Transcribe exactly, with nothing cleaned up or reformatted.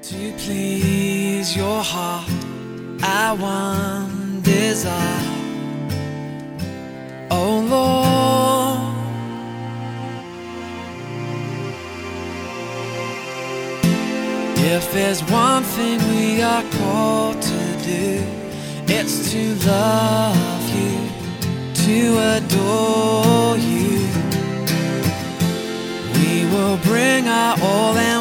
To please your heart, I one desire, oh Lord. If there's one thing we are called to do, it's to love you, to adore you. We will bring our all and